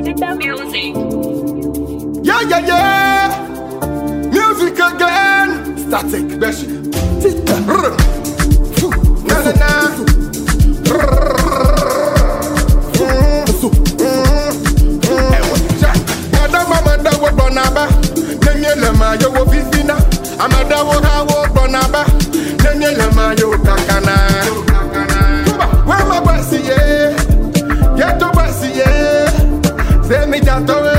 Music. Yeah, yeah, yeah. Music again. Static, Beshi. Na na na. Madam, wo bonaba. Nemye ma yo wo fifina. Amada wo ha wo bonaba. Nemye ma yo kakana. Where my bossy yeah. Get to bossy yeah. Say me jatowe.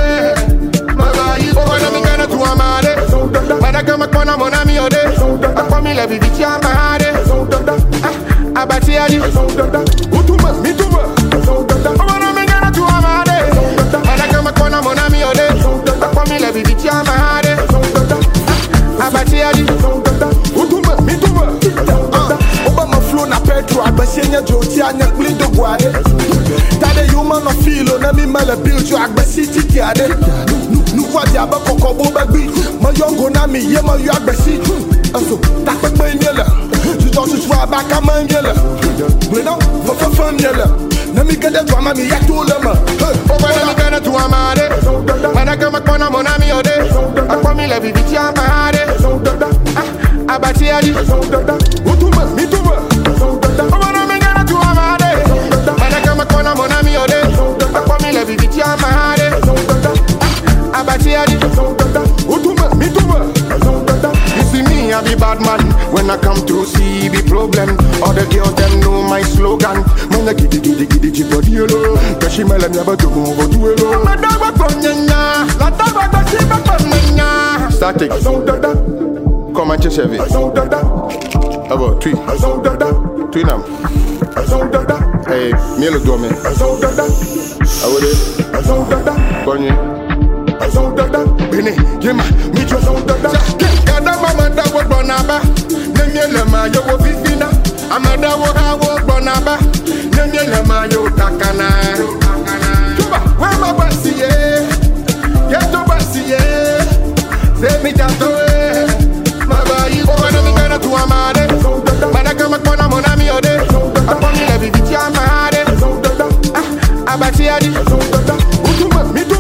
Kona mona mi ode, akwami le bibi ti amahade. Abati ali, utuma, mituma. Omono mi gana tu amahade. Madaka kona mona mi ode, akwami le bibi ti amahade. Abati ali, utuma, mituma. Obama flow na Petro, agbasienya joti anya klido guade. Tade human no feel, na mi mala build you agbasi titi ade. Nukwati abakoko bo bagbi. My young na me, yeah, my yagbesi. So, that's what my yellow. You don't try back a man yellow. We know, for fun yellow. Let me get that drama, me, I told them. Over the Gana to Amade. When I come upon a monami ode, I come in every bit of my heart. Abati Ali, Utuma, Mituma. Over the Gana to Amade. When I come upon a monami ode, I come in every bit of my heart. Abati Ali, Utuma, Mituma. You see me, I be bad man. When I come to see the problem, all the girls them know my slogan. Man, I giddy chipodi yellow. Kashi mela never to go over to yellow. My dog was ponyanya, la dog was she back ponyanya. Static. Come and chase it. About three. Three nam. Hey, mielo dome. I would it. Bonnie. Bene, yema, mi jo kada mama da wo bonaba. Nemye le ma yo wo fifina. Amada wo ha wo bonaba. Nemye le ma yo takana. Tuba, where my bossy yeah. Get to bossy yeah. Say me jatowe. My boy, over the gana to amade. Madaka makona mona mi ode. Apomi le bibi ti amade. Abati ali. Utuma, mi